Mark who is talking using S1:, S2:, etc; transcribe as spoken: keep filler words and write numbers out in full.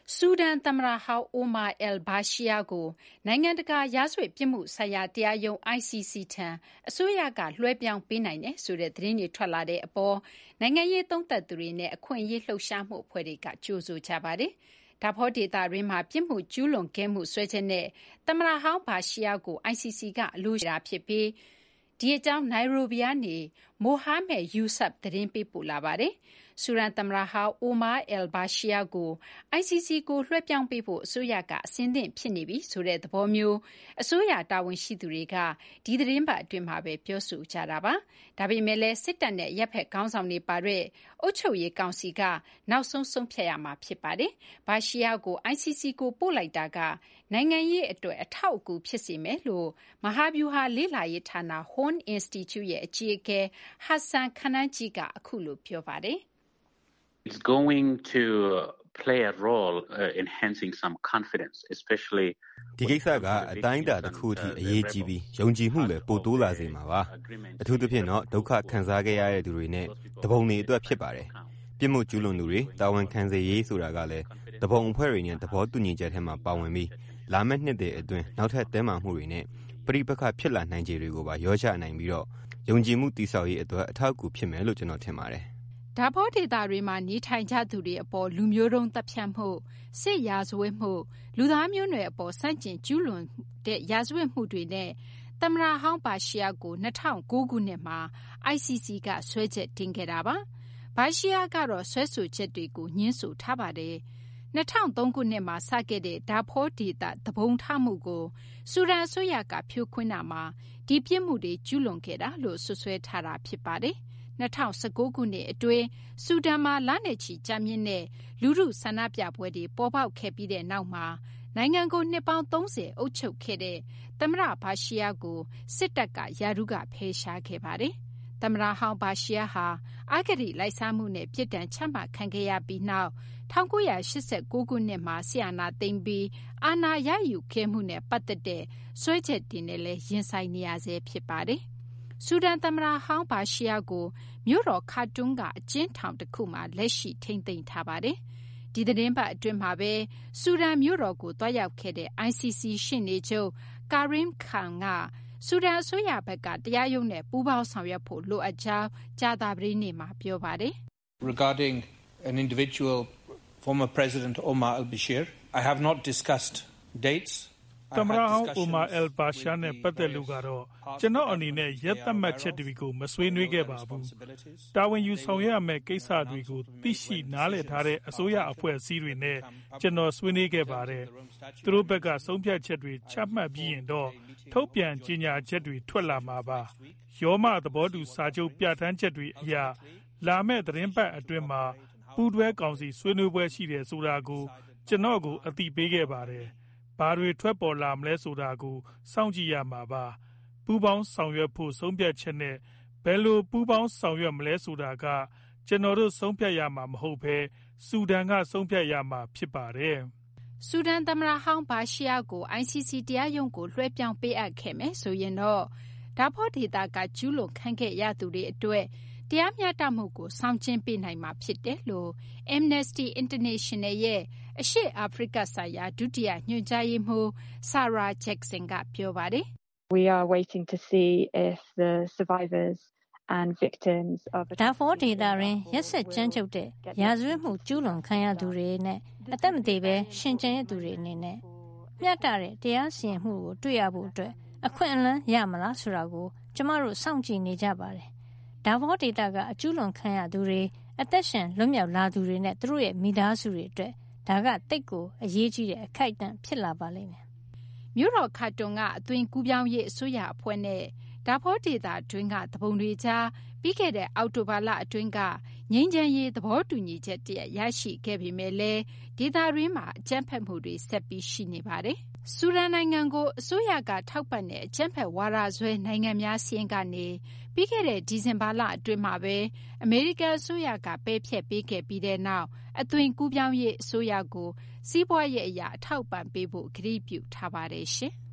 S1: ဆူဒန်သမ္မတဟောင်း Omar al-Bashir ကိုနိုင်ငံတကာရာဇဝတ်ပြစ်မှုဆိုင်ရာတရားရုံး I C C ထံအစိုးရကလွှဲပြောင်းပေးနိုင်တယ်ဆိုတဲ့သတင်းတွေထွက်လာတဲ့အပေါ်နိုင်ငံရေးသုံးသပ်သူတွေနဲ့အခွင့်အရေးလှုပ်ရှားမှုအဖွဲ့တွေကကြိုဆိုကြပါတယ်။ဒါဖောဒေသတွင်းမှာပြစ်မှုကျူးလွန်ခဲ့မှုစွဲချက်နဲ့သမ္မတဟောင်း Bashir ကို I C C ကအလို့ရှိတာဖြစ်ပြီးဒီအကြောင်းနိုင်ရိုဘီကနေမိုဟာမက်ယူဆပ်သတင်းပေးပို့လာပါတယ်။ဆူဒန်သမ္မတဟောင်း Omar al-Bashir ကို I C C ကိုလွှဲပြောင်းပေးဖို့အစိုးရကအဆင်သင့်ဖြစ်နေပြီဆိုတဲ့သဘောမျိုးအစိုးရတာဝန်ရှိသူတွေကဒီသတင်းပတ်အတွင်းမှာပဲပြောဆိုကြတာပါ။ဒါပေမဲ့လည်းစစ်တပ်နဲ့ရပ်ဖက်ခေါင်းဆောင်တွေပါတဲ့အုပ်ချုပ်ရေးကောင်စီကနောက်ဆုံးဆုံးဖြတ်ရမှာဖြစ်ပါတယ်။ Bashir ကို I C C ကိုပို့လိုက်တာကနိုင်ငံရေးအတွက်အထောက်အကူဖြစ်စေမယ်လို့မဟာဗျူဟာလေ့လာရေးဌာန Horn Institute ရဲ့အကြီးအကဲ Hassan Khananji ကအခုလိုပြောပါတယ်။
S2: It's going to play a role uh, enhancing some confidence, especially
S3: ဒီကိစ္စကအတိုင်းအတာတစ်ခုအထိအရေးကြီးပြီးယုံကြည်မှုလည်းပိုတိုးလာစေမှာပါအထူးသဖြင့်တော့ဒုက္ခခံစားခဲ့ရတဲ့သူတွေနဲ့တပုံတွေအတွက်ဖြစ်ပါတယ်ပြစ်မှုကျူးလွန်သူတွေတာဝန်ခံစေရေးဆိုတာကလည်းတပုံအဖွဲ့တွေနဲ့သဘောတူညီချက်ထဲမှာပါဝင်ပြီးလာမယ့်နှစ်တွေအတွင်းနောက်ထပ်တဲမာမှုတွေနဲ့ပြိပခဖြစ်လာနိုင်ခြေတွေကိုပါရောချနိုင်ပြီးတော့ယုံကြည်မှုတည်ဆောက်ရေးအတွက်အထောက်အကူဖြစ်မယ်လို့ကျွန်တော်ထင်ပါတယ်
S1: ဒါဖောဒေသတွေမှာနေထိုင်ကြသူတွေအပေါ်လူမျိုးတုံးတပ်ဖြတ်မှုစစ်ရာဇဝတ်မှုလူသားမျိုးနွယ်အပေါ်စန့်ကျင်ကျူးလွန်တဲ့ရာဇဝတ်မှုတွေနဲ့သမ္မတဟောင်းဘာရှီယာကို၂၀၀၉ခုနှစ်မှာ I C C ကဆွဲချက်တင်ခဲ့တာပါ။ဘာရှီယာကတော့ဆွဲဆိုချက်တွေကိုညှင်းဆိုထားပါတယ်။၂၀၀၃ခုနှစ်မှာစခဲ့တဲ့ဒါဖောဒေသသဘုံထမှုကိုဆူဒန်အစိုးရကဖြိုခွင်းတာမှာဒီပြစ်မှုတွေကျူးလွန်ခဲ့တာလို့ဆွဆွဲထားတာဖြစ်ပါတယ်။၂၀၁၉ခုနှစ်အတွင်းဆူဒန်မှာလနဲ့ချီကြာမြင့်တဲ့လူထုဆန္ဒပြပွဲတွေပေါ်ပေါက်ခဲ့ပြီးတဲ့နောက်မှာနိုင်ငံကိုနှစ်ပေါင်းသုံးဆယ်အုပ်ချုပ်ခဲ့တဲ့သမ္မတဘာရှီယာကိုစစ်တပ်ကရာထူးကဖယ်ရှားခဲ့ပါတယ်။သမ္မတဟောင်းဘာရှီယာဟာအဂတိလိုက်စားမှုနဲ့ပြစ်ဒဏ်ချမှတ်ခံခဲ့ရပြီးနောက်၁၉၈၉ခုနှစ်မှာဆီအာနာသိမ်းပြီးအာဏာရယူခဲ့မှုနဲ့ပတ်သက်တဲ့ဆွဲချက်တင်နဲ့လည်းရင်ဆိုင်နေရဆဲဖြစ်ပါတယ်။ဆူဒန်သမ္မတဟောင်းဘာရှီယာကိုမြို့တော်ခါတွန်းကအကျဉ်းထောင်တစ်ခုမှာလက်ရှိထိန်းသိမ်းထားပါတယ်။ဒီသတင်းပတ်အတွင်းမှာပဲဆူဒန်မြို့တော်ကိုတွားရောက်ခဲ့တဲ့ I C C ရှေ့နေချုပ်ကာရင်းခန်ကဆူဒန်အစိုးရဘက်ကတရားရုံးနဲ့ပူးပေါင်းဆောင်ရွက်ဖို့လိုအပ်ကြောင်းကြာသပတေးနေ့မှာပြောပါတယ်။
S4: Regarding an individual former President Omar al-Bashir, I have not discussed dates
S5: သမ္မတဟောင်း Omar al-Bashir နဲ့ပတ်သက်လို့ကတော့ကျွန်တော်အနေနဲ့ရက်သတ်မှတ်ချက်တွေကိုမဆွေးနွေးခဲ့ပါဘူး။တာဝန်ယူဆောင်ရွက်ရမယ့်ကိစ္စတွေကိုသိရှိနားလည်ထားတဲ့အစိုးရအဖွဲ့အစည်းတွေနဲ့ကျွန်တော်ဆွေးနွေးခဲ့ပါတယ်။သူတို့ဘက်ကဆုံးဖြတ်ချက်တွေချမှတ်ပြီးရင်တော့ထုတ်ပြန်ကြေညာချက်တွေထွက်လာမှာပါ။ရောမသဘောတူစာချုပ်ပြဋ္ဌာန်းချက်တွေအရလာမယ့်သတင်းပတ်အတွင်းမှာပူးတွဲကောင်စီဆွေးနွေးပွဲရှိတယ်ဆိုတာကိုကျွန်တော်ကိုအသိပေးခဲ့ပါတယ်။ဘာတွေထွက်ပေါ်လာမလဲဆိုတာကိုစောင့်ကြည့်ရမှာပါပူးပေါင်းဆောင်ရွက်ဖို့ဆုံးဖြတ်ချက်နဲ့ဘယ်လိုပူးပေါင်းဆောင်ရွက်မလဲဆိုတာကကျွန်တော်တို့ဆုံးဖြတ်ရမှာမဟုတ်ဘဲဆူဒန်ကဆုံးဖြတ်ရမှာဖြစ်ပါတယ်
S1: ဆူဒန်သမ္မတဟောင်းဘာရှီယာကို I C C တရားရုံးကိုလွှဲပြောင်းပေးအပ်ခဲ့မယ်ဆိုရင်တော့ဒါဖောဒေသကကျူးလွန်ခံခဲ့ရသူတွေအတွက်တရားမျှတမှုကိုဆောင်ကျဉ်ပေးနိုင်မှာဖြစ်တယ်လို့ Amnesty International ရဲ့အရှေ့အာဖရိကဆိုင်ရာဒုတိယညွှန်ကြားရေးမှူး Sarah Jackson ကပြောပါတယ်
S6: ။ We are waiting to see if the survivors and victims of
S7: ဒါဖောဒေသတွင်ရက်ဆက်ကြမ်းကြုတ်တဲ့ရာဇဝတ်မှုကျူးလွန်ခံရသူတွေနဲ့အသက်မသေးပဲရှင်ကျန်ရသူတွေအနေနဲ့မျှတတဲ့တရားစီရင်မှုကိုတွေ့ရဖို့အတွက်အခွင့်အလမ်းရမလားဆိုတာကိုကျမတို့စောင့်ကြည့်နေကြပါတယ်။ဒါဖောဒေသကအကျူးလွန်ခံရသူတွေအသက်ရှင်လွတ်မြောက်လာသူတွေနဲ့သူတို့ရဲ့မိသားစုတွေအတွက်ဒါကတိတ်ကိုအရေးကြီးတဲ့အခိုက်အတန့်ဖြစ်လာပါလိမ့်မယ်
S1: ။မြို့တော်ခါတွန်ကအသွင်ကူးပြောင်းရေးအစိုးရအဖွဲ့နဲ့ဒါဖောဒေသအတွင်းကတပုံတွေကြားပြီးခဲ့တဲ့အောက်တိုဘာလအတွင်းကငြိမ်းချမ်းရေးသဘောတူညီချက်တရရရှိခဲ့ပေမဲ့လည်းဒေသတွင်းမှာအကြမ်းဖက်မှုတွေဆက်ပြီးရှိနေပါတယ်။ဆူဒန်နိုင်ငံကိုအစိုးရကထောက်ပံ့တဲ့အကြမ်းဖက်ဝါဒစွဲနိုင်ငံများစီးရင်ကနေပြီးခဲ့တဲ့ဒီဇင်ဘာလအတွင်းမှာပဲအမေရိကန်အစိုးရကပယ်ဖျက်ပေးခဲ့ပြီးတဲ့နောက်အသွင်ကူးပြောင်းရေးအစိုးရကိုစီးပွားရေးအရာအထောက်ပံ့ပေးဖို့ကတိပြုထားပါတယ်ရှင်။